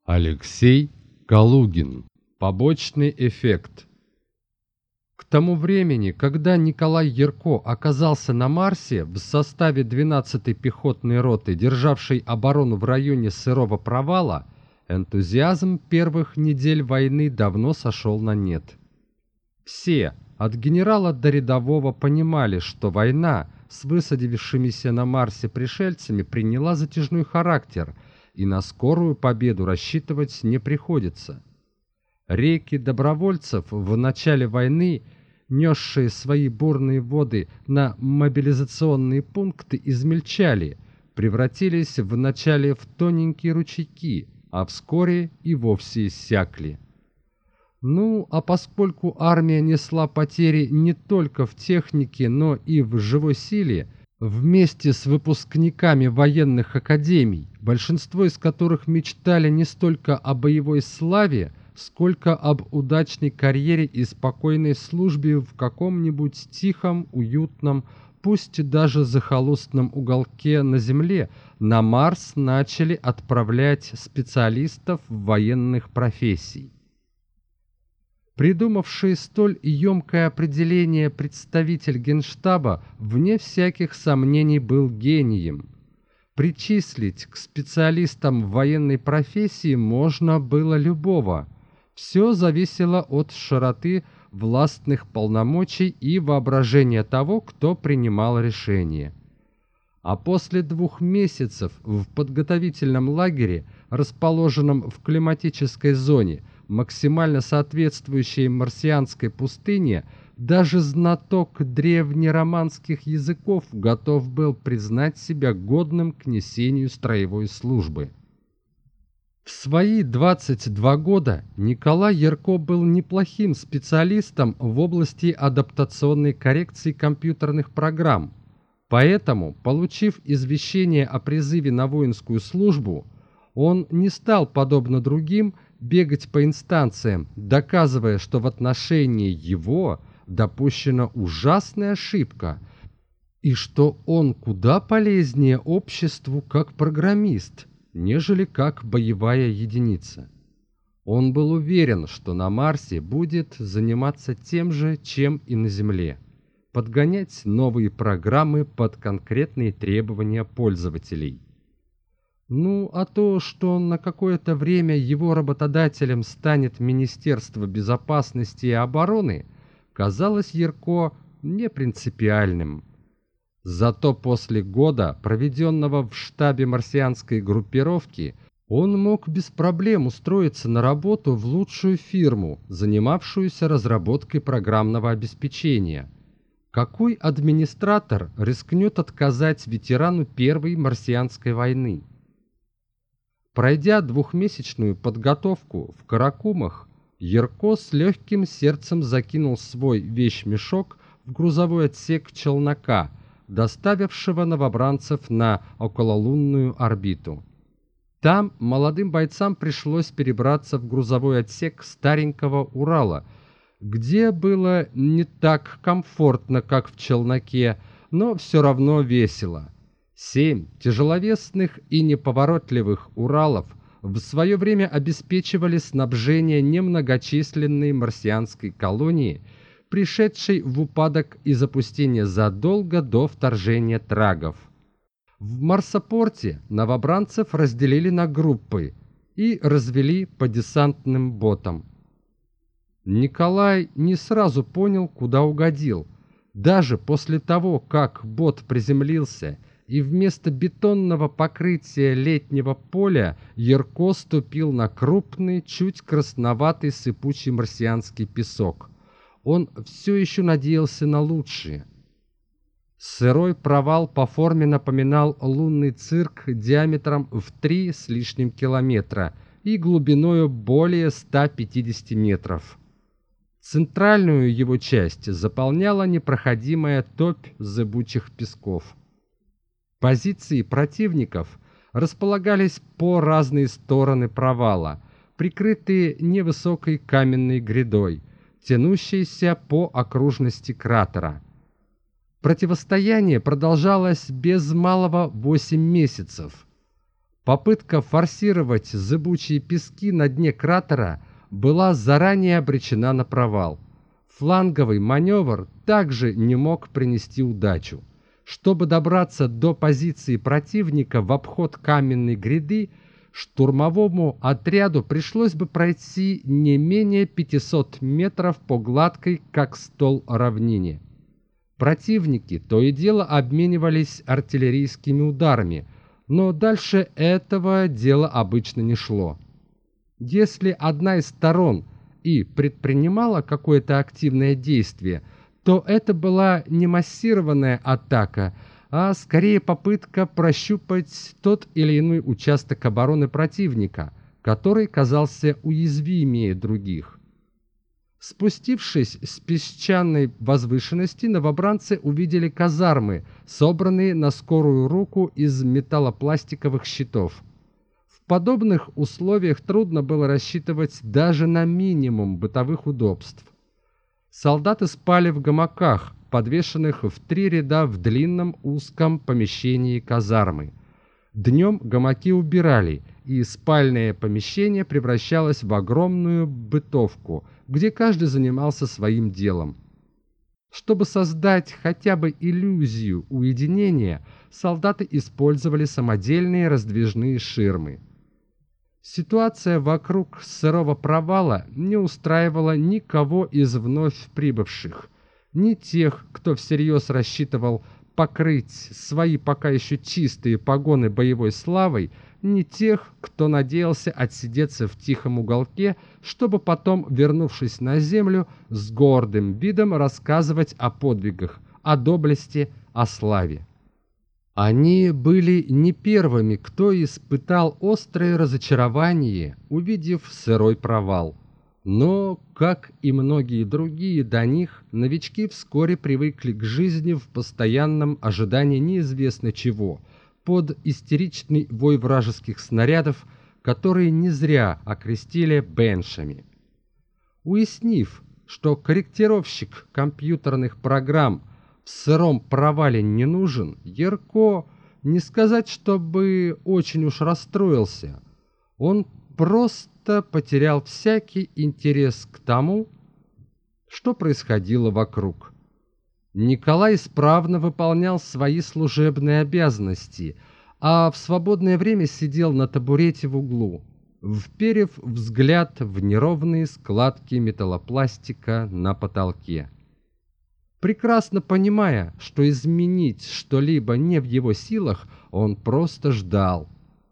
Алексей Калугин. Побочный эффект. К тому времени, когда Николай Ярко оказался на Марсе в составе 12-й пехотной роты, державшей оборону в районе Сырого провала, энтузиазм первых недель войны давно сошел на нет. Все, от генерала до рядового, понимали, что война с высадившимися на Марсе пришельцами приняла затяжной характер, и на скорую победу рассчитывать не приходится. Реки добровольцев в начале войны, несшие свои бурные воды на мобилизационные пункты, измельчали, превратились вначале в тоненькие ручейки, а вскоре и вовсе иссякли. А поскольку армия несла потери не только в технике, но и в живой силе, вместе с выпускниками военных академий, большинство из которых мечтали не столько о боевой славе, сколько об удачной карьере и спокойной службе в каком-нибудь тихом, уютном, пусть даже захолустном уголке на Земле, на Марс начали отправлять специалистов военных профессий. Придумавший столь емкое определение представитель Генштаба вне всяких сомнений был гением. Причислить к специалистам военной профессии можно было любого. Все зависело от широты властных полномочий и воображения того, кто принимал решение. А после 2 месяцев в подготовительном лагере, расположенном в климатической зоне, максимально соответствующей марсианской пустыне, даже знаток древнероманских языков готов был признать себя годным к несению строевой службы. В свои 22 года Николай Ярко был неплохим специалистом в области адаптационной коррекции компьютерных программ. Поэтому, получив извещение о призыве на воинскую службу, он не стал, подобно другим, бегать по инстанциям, доказывая, что в отношении его допущена ужасная ошибка и что он куда полезнее обществу как программист, нежели как боевая единица. Он был уверен, что на Марсе будет заниматься тем же, чем и на Земле – подгонять новые программы под конкретные требования пользователей. А то, что на какое-то время его работодателем станет Министерство безопасности и обороны, казалось Ярко непринципиальным. Зато после года, проведенного в штабе марсианской группировки, он мог без проблем устроиться на работу в лучшую фирму, занимавшуюся разработкой программного обеспечения. Какой администратор рискнет отказать ветерану Первой марсианской войны? Пройдя 2-месячную подготовку в Каракумах, Ярко с легким сердцем закинул свой вещмешок в грузовой отсек челнока, доставившего новобранцев на окололунную орбиту. Там молодым бойцам пришлось перебраться в грузовой отсек старенького Урала, где было не так комфортно, как в челноке, но все равно весело. 7 тяжеловесных и неповоротливых Уралов в свое время обеспечивали снабжение немногочисленной марсианской колонии, пришедшей в упадок и запустение задолго до вторжения трагов. В марсопорте новобранцев разделили на группы и развели по десантным ботам. Николай не сразу понял, куда угодил. Даже после того, как бот приземлился и вместо бетонного покрытия летнего поля Ярко ступил на крупный, чуть красноватый сыпучий марсианский песок. Он все еще надеялся на лучшее. Сырой провал по форме напоминал лунный цирк диаметром в 3 с лишним километра и глубиною более 150 метров. Центральную его часть заполняла непроходимая топь зыбучих песков. Позиции противников располагались по разные стороны провала, прикрытые невысокой каменной грядой, тянущейся по окружности кратера. Противостояние продолжалось без малого 8 месяцев. Попытка форсировать зыбучие пески на дне кратера была заранее обречена на провал. Фланговый маневр также не мог принести удачу. Чтобы добраться до позиции противника в обход каменной гряды, штурмовому отряду пришлось бы пройти не менее 500 метров по гладкой, как стол, равнине. Противники то и дело обменивались артиллерийскими ударами, но дальше этого дело обычно не шло. Если одна из сторон и предпринимала какое-то активное действие, то это была не массированная атака, а скорее попытка прощупать тот или иной участок обороны противника, который казался уязвимее других. Спустившись с песчаной возвышенности, новобранцы увидели казармы, собранные на скорую руку из металлопластиковых щитов. В подобных условиях трудно было рассчитывать даже на минимум бытовых удобств. Солдаты спали в гамаках, подвешенных в 3 ряда в длинном узком помещении казармы. Днем гамаки убирали, и спальное помещение превращалось в огромную бытовку, где каждый занимался своим делом. Чтобы создать хотя бы иллюзию уединения, солдаты использовали самодельные раздвижные ширмы. Ситуация вокруг сырого провала не устраивала никого из вновь прибывших, ни тех, кто всерьез рассчитывал покрыть свои пока еще чистые погоны боевой славой, ни тех, кто надеялся отсидеться в тихом уголке, чтобы потом, вернувшись на землю, с гордым видом рассказывать о подвигах, о доблести, о славе. Они были не первыми, кто испытал острое разочарование, увидев сырой провал. Но, как и многие другие до них, новички вскоре привыкли к жизни в постоянном ожидании неизвестно чего, под истеричный вой вражеских снарядов, которые не зря окрестили беншами. Уяснив, что корректировщик компьютерных программ в сыром провале не нужен, Ярко, не сказать, чтобы очень уж расстроился. Он просто потерял всякий интерес к тому, что происходило вокруг. Николай исправно выполнял свои служебные обязанности, а в свободное время сидел на табурете в углу, вперев взгляд в неровные складки металлопластика на потолке. Прекрасно понимая, что изменить что-либо не в его силах, он просто ждал.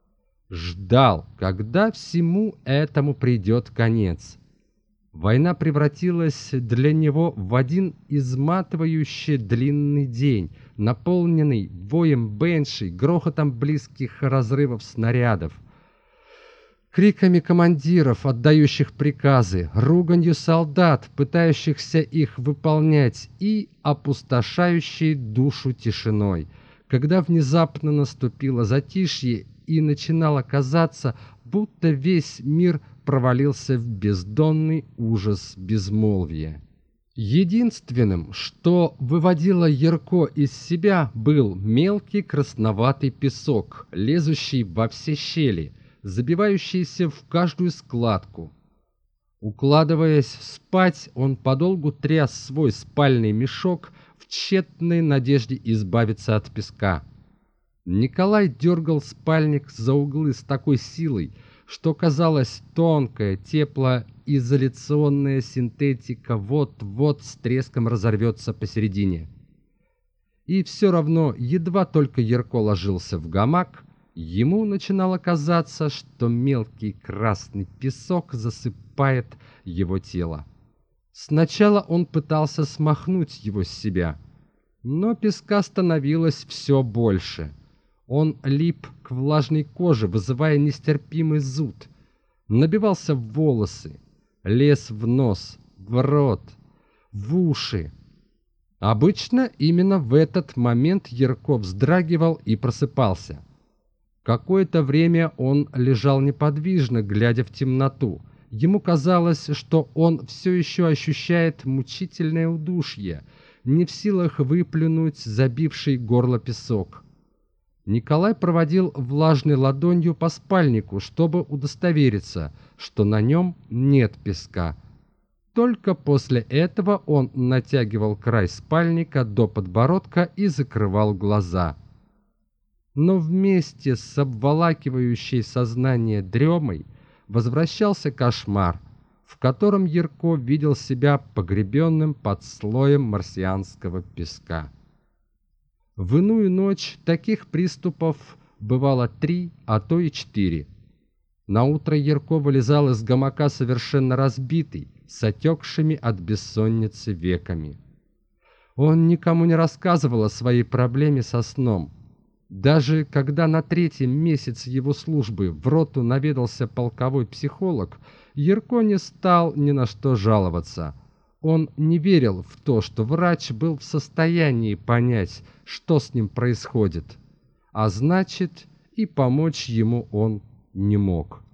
Ждал, когда всему этому придет конец. Война превратилась для него в один изматывающий длинный день, наполненный воем беншей, грохотом близких разрывов снарядов, криками командиров, отдающих приказы, руганью солдат, пытающихся их выполнять, и опустошающей душу тишиной, когда внезапно наступило затишье и начинало казаться, будто весь мир провалился в бездонный ужас безмолвия. Единственным, что выводило Ярко из себя, был мелкий красноватый песок, лезущий во все щели, забивающийся в каждую складку. Укладываясь спать, он подолгу тряс свой спальный мешок в тщетной надежде избавиться от песка. Николай дергал спальник за углы с такой силой, что казалось, тонкая теплоизоляционная синтетика вот-вот с треском разорвется посередине. И все равно, едва только Ярко ложился в гамак, ему начинало казаться, что мелкий красный песок засыпает его тело. Сначала он пытался смахнуть его с себя, но песка становилось все больше. Он лип к влажной коже, вызывая нестерпимый зуд, набивался в волосы, лез в нос, в рот, в уши. Обычно именно в этот момент Ярко вздрагивал и просыпался. Какое-то время он лежал неподвижно, глядя в темноту. Ему казалось, что он все еще ощущает мучительное удушье, не в силах выплюнуть забивший горло песок. Николай проводил влажной ладонью по спальнику, чтобы удостовериться, что на нем нет песка. Только после этого он натягивал край спальника до подбородка и закрывал глаза. Но вместе с обволакивающей сознание дремой возвращался кошмар, в котором Ярко видел себя погребенным под слоем марсианского песка. В иную ночь таких приступов бывало 3, а то и 4. Наутро Ярко вылезал из гамака совершенно разбитый, с отекшими от бессонницы веками. Он никому не рассказывал о своей проблеме со сном. Даже когда на 3-м месяце его службы в роту наведался полковой психолог, Ярко не стал ни на что жаловаться. Он не верил в то, что врач был в состоянии понять, что с ним происходит, а значит, и помочь ему он не мог.